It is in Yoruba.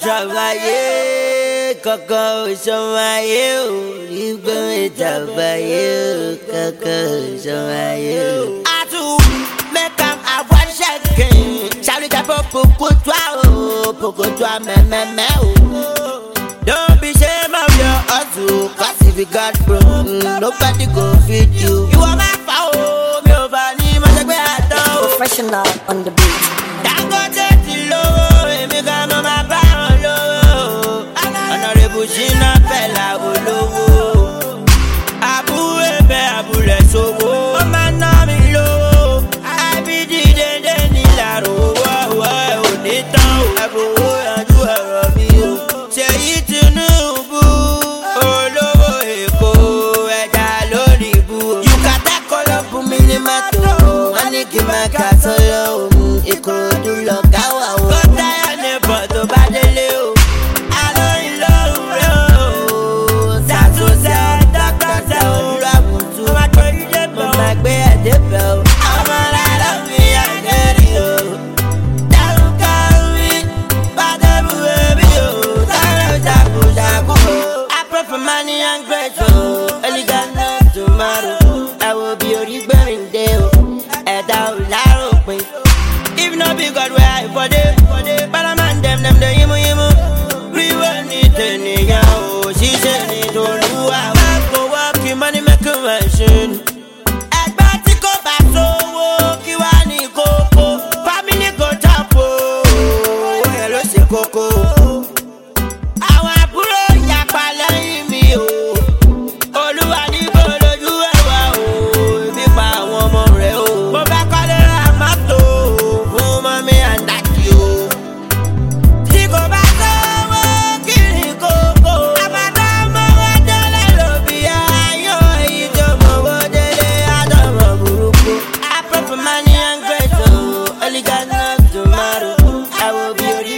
travailler, coco, chamaillé, libre travailler, coco, chamaillé. À tout, mais comme avoir chacun, salut ta pour toi, même, Don't be ashamed of your hustle, cause if you got broke, nobody go feed you. You are my foul, me over me, my baby, I don't. Professional on the beat. Don't go to the low, me come on my power low. Honorable Shina Fela Olowo. Abu ebe, abu le sowo. Oh man, no me low. I be the den nilaro. Oh, onita o. Abu anju ero mi o. Ṣèyí Tinubu, olówó Èkó, ẹja lórí ibu. Yùkátà kọlọ́bù mi ní mọ́tò, wọ́n ní kí n máa kà sọ́lọ́ òun. Ìkòròdú lọ káwà o. Kó táyà ní bọ̀ tó bá délé o. Alóyin lóhùn rẹ̀ o. Ṣàtúnṣe dọ́kítà òwúrọ̀ àbùtù. Mo máa gbé ẹ̀dẹ́bẹ̀ o. Mo máa gbé ẹ̀dẹ́bẹ̀ o. Ọmọ rẹ̀ ló fi àgẹ́rì o. Dárúkọ mi, bá débù ẹbí o. I pray for money and grace, oh. Only God knows tomorrow. I will be a rebelling day, oh. And I will lie, if not be God, where I for them. But I'm on them, the yimu. We will need any, oh. She said, need to do. I go walking, money make a machine. Go back so, Kiwani Coco. Family go top, oh. Hello, say Coco. God knows tomorrow. I will be